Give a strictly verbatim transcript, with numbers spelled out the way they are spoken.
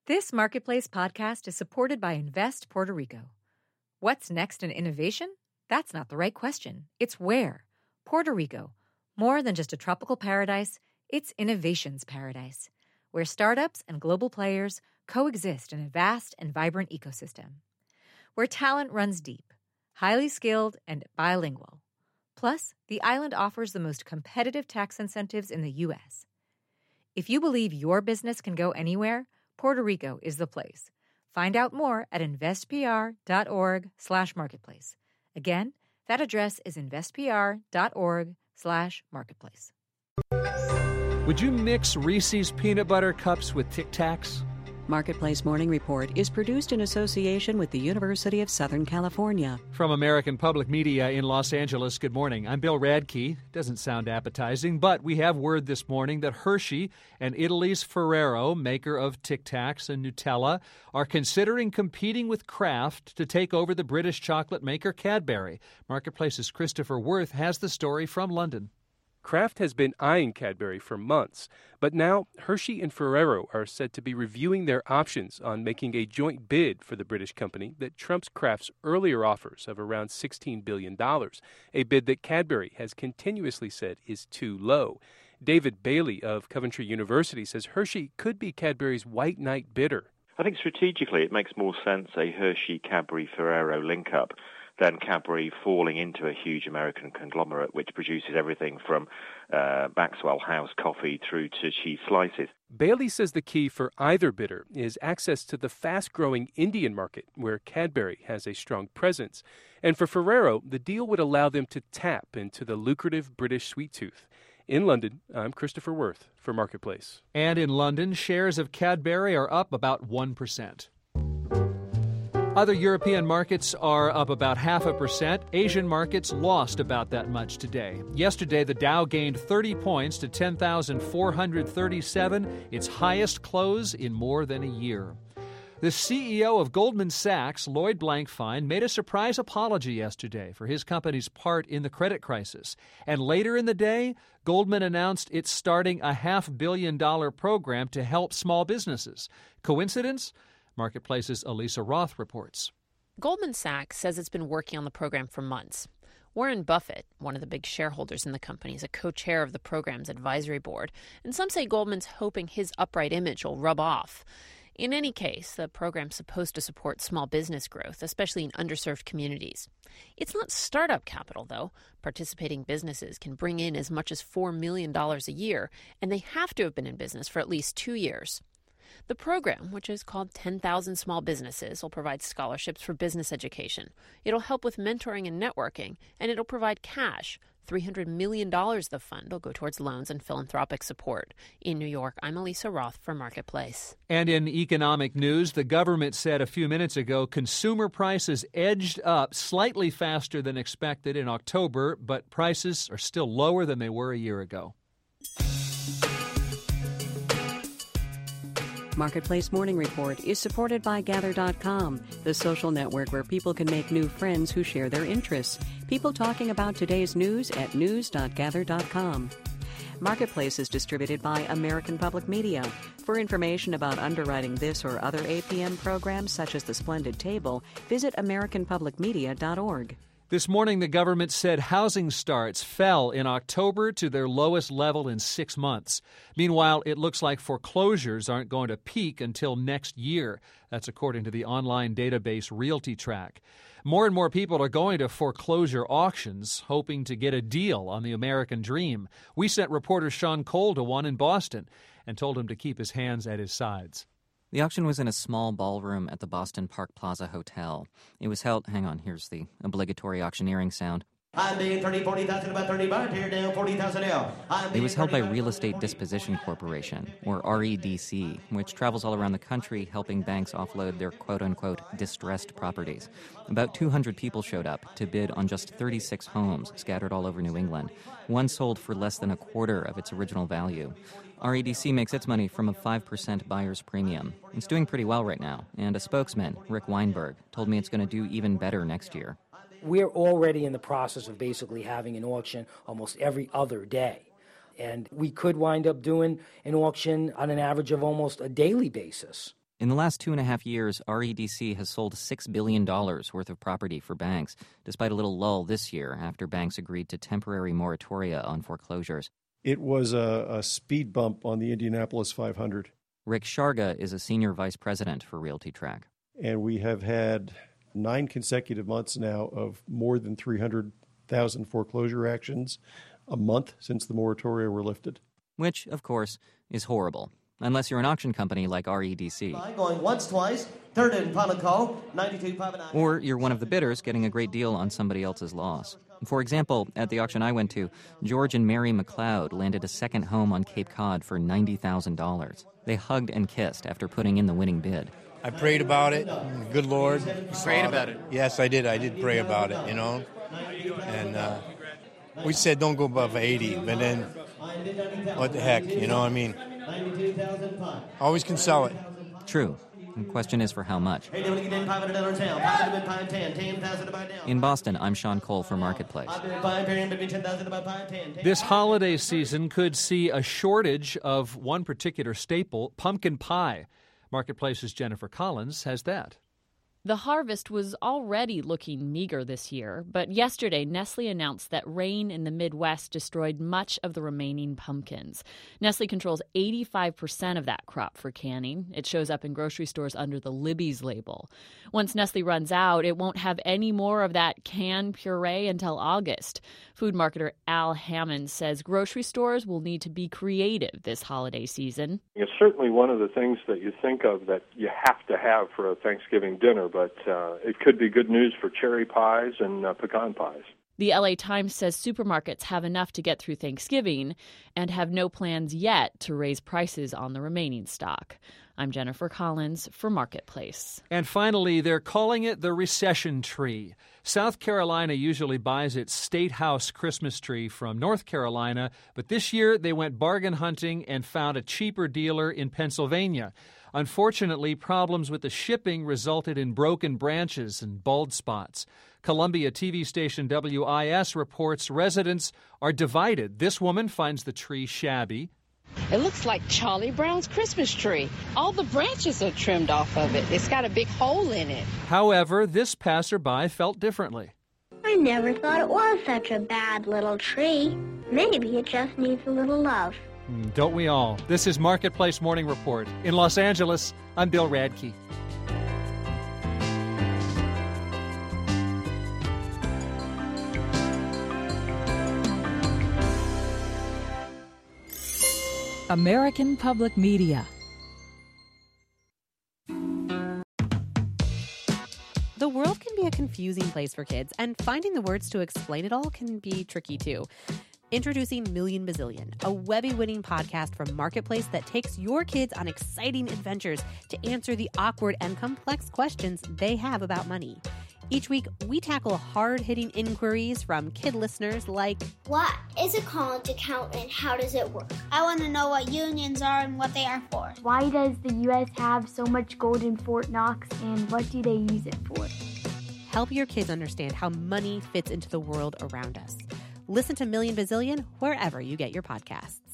This Marketplace podcast is supported by Invest Puerto Rico. What's next in innovation? That's not the right question. It's where. Puerto Rico. More than just a tropical paradise, it's innovation's paradise, where startups and global players coexist in a vast and vibrant ecosystem. Where talent runs deep, highly skilled, and bilingual. Plus, the island offers the most competitive tax incentives in the U S. If you believe your business can go anywhere, Puerto Rico is the place. Find out more at investpr.org slash marketplace. Again, that address is investpr.org slash marketplace. Would you mix Reese's peanut butter cups with Tic Tacs? Marketplace Morning Report is produced in association with the University of Southern California. From American Public Media in Los Angeles, good morning. I'm Bill Radke. Doesn't sound appetizing, but we have word this morning that Hershey and Italy's Ferrero, maker of Tic Tacs and Nutella, are considering competing with Kraft to take over the British chocolate maker Cadbury. Marketplace's Christopher Worth has the story from London. Kraft has been eyeing Cadbury for months, but now Hershey and Ferrero are said to be reviewing their options on making a joint bid for the British company that trumps Kraft's earlier offers of around sixteen billion dollars, a bid that Cadbury has continuously said is too low. David Bailey of Coventry University says Hershey could be Cadbury's white knight bidder. I think strategically it makes more sense a Hershey-Cadbury-Ferrero link-up than Cadbury falling into a huge American conglomerate which produces everything from uh, Maxwell House coffee through to cheese slices. Bailey says the key for either bidder is access to the fast-growing Indian market, where Cadbury has a strong presence. And for Ferrero, the deal would allow them to tap into the lucrative British sweet tooth. In London, I'm Christopher Worth for Marketplace. And in London, shares of Cadbury are up about one percent. Other European markets are up about half a percent. Asian markets lost about that much today. Yesterday, the Dow gained thirty points to ten thousand four hundred thirty-seven, its highest close in more than a year. The C E O of Goldman Sachs, Lloyd Blankfein, made a surprise apology yesterday for his company's part in the credit crisis. And later in the day, Goldman announced it's starting a half billion dollar program to help small businesses. Coincidence? Marketplace's Elisa Roth reports. Goldman Sachs says it's been working on the program for months. Warren Buffett, one of the big shareholders in the company, is a co-chair of the program's advisory board, and some say Goldman's hoping his upright image will rub off. In any case, the program's supposed to support small business growth, especially in underserved communities. It's not startup capital, though. Participating businesses can bring in as much as four million dollars a year, and they have to have been in business for at least two years. The program, which is called ten thousand Small Businesses, will provide scholarships for business education. It'll help with mentoring and networking, and it'll provide cash. three hundred million dollars of the fund will go towards loans and philanthropic support. In New York, I'm Elisa Roth for Marketplace. And in economic news, the government said a few minutes ago consumer prices edged up slightly faster than expected in October, but prices are still lower than they were a year ago. Marketplace Morning Report is supported by Gather dot com, the social network where people can make new friends who share their interests. People talking about today's news at news dot gather dot com. Marketplace is distributed by American Public Media. For information about underwriting this or other A P M programs, such as The Splendid Table, visit american public media dot org. This morning, the government said housing starts fell in October to their lowest level in six months. Meanwhile, it looks like foreclosures aren't going to peak until next year. That's according to the online database RealtyTrack. More and more people are going to foreclosure auctions, hoping to get a deal on the American dream. We sent reporter Sean Cole to one in Boston and told him to keep his hands at his sides. The auction was in a small ballroom at the Boston Park Plaza Hotel. It was held, hang on, here's the obligatory auctioneering sound. I'm being thirty, forty thousand, about thirty, but here down forty thousand now. It was held by Real Estate Disposition Corporation, or R E D C, which travels all around the country helping banks offload their quote-unquote distressed properties. About two hundred people showed up to bid on just thirty-six homes scattered all over New England. One sold for less than a quarter of its original value. R E D C makes its money from a five percent buyer's premium. It's doing pretty well right now, and a spokesman, Rick Weinberg, told me it's going to do even better next year. We're already in the process of basically having an auction almost every other day. And we could wind up doing an auction on an average of almost a daily basis. In the last two and a half years, R E D C has sold six billion dollars worth of property for banks, despite a little lull this year after banks agreed to temporary moratoria on foreclosures. It was a, a speed bump on the Indianapolis five hundred. Rick Sharga is a senior vice president for RealtyTrac. And we have had nine consecutive months now of more than three hundred thousand foreclosure actions a month since the moratoria were lifted. Which, of course, is horrible. Unless you're an auction company like R E D C. Going once, twice, third and final call, ninety-two, five and nine. Or you're one of the bidders getting a great deal on somebody else's loss. For example, at the auction I went to, George and Mary McLeod landed a second home on Cape Cod for ninety thousand dollars. They hugged and kissed after putting in the winning bid. I prayed about it. Good Lord. You prayed about it? Yes, I did. I did pray about it, you know. And uh, we said don't go above eighty, but then what the heck, you know what I mean? Always can sell it. True. The question is for how much. In Boston, I'm Sean Cole for Marketplace. This holiday season could see a shortage of one particular staple, pumpkin pie. Marketplace's Jennifer Collins has that. The harvest was already looking meager this year, but yesterday Nestle announced that rain in the Midwest destroyed much of the remaining pumpkins. Nestle controls eighty-five percent of that crop for canning. It shows up in grocery stores under the Libby's label. Once Nestle runs out, it won't have any more of that canned puree until August. Food marketer Al Hammond says grocery stores will need to be creative this holiday season. It's certainly one of the things that you think of that you have to have for a Thanksgiving dinner, but uh, it could be good news for cherry pies and uh, pecan pies. The L A Times says supermarkets have enough to get through Thanksgiving and have no plans yet to raise prices on the remaining stock. I'm Jennifer Collins for Marketplace. And finally, they're calling it the recession tree. South Carolina usually buys its State House Christmas tree from North Carolina, but this year they went bargain hunting and found a cheaper dealer in Pennsylvania. Unfortunately, problems with the shipping resulted in broken branches and bald spots. Columbia T V station W I S reports residents are divided. This woman finds the tree shabby. It looks like Charlie Brown's Christmas tree. All the branches are trimmed off of it. It's got a big hole in it. However, this passerby felt differently. I never thought it was such a bad little tree. Maybe it just needs a little love. Don't we all? This is Marketplace Morning Report. In Los Angeles, I'm Bill Radke. American Public Media. The world can be a confusing place for kids, and finding the words to explain it all can be tricky too. Introducing Million Bazillion, a Webby-winning podcast from Marketplace that takes your kids on exciting adventures to answer the awkward and complex questions they have about money. Each week, we tackle hard-hitting inquiries from kid listeners like, what is a college account and how does it work? I want to know what unions are and what they are for. Why does the U S have so much gold in Fort Knox and what do they use it for? Help your kids understand how money fits into the world around us. Listen to Million Bazillion wherever you get your podcasts.